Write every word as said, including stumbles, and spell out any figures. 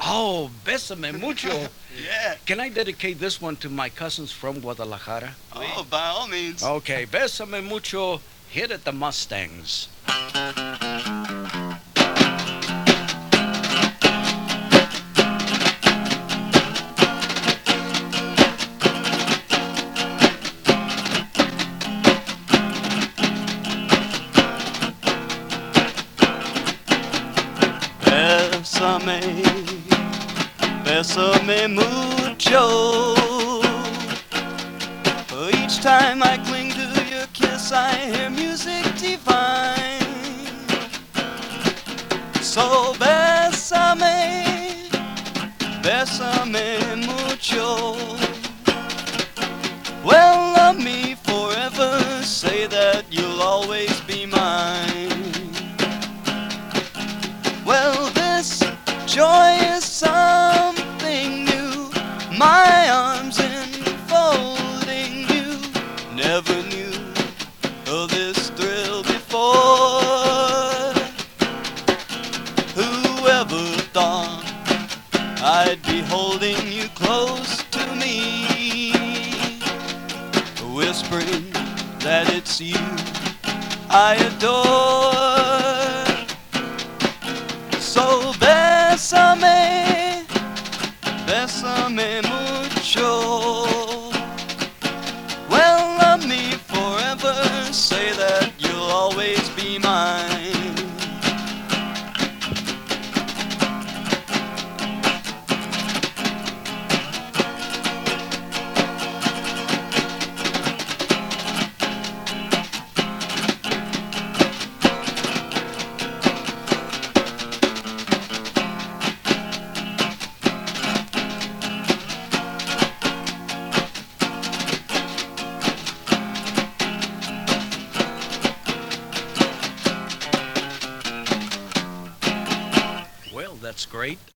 Oh, Bésame Mucho. Yeah. Can I dedicate this one to my cousins from Guadalajara? Oh, by all means. Okay, Bésame Mucho, hit at the Mustangs. Bésame, bésame mucho. Each time I cling to your kiss, I hear music divine. So bésame, bésame mucho. Well, love me forever, say that you'll always be mine. Well, this joy is something new, my arms enfolding you. Never knew of this thrill before. Whoever thought I'd be holding you close to me, whispering that it's you I adore. So bésame, bésame mucho. Well, love me forever, say that you'll always be mine. Well, that's great.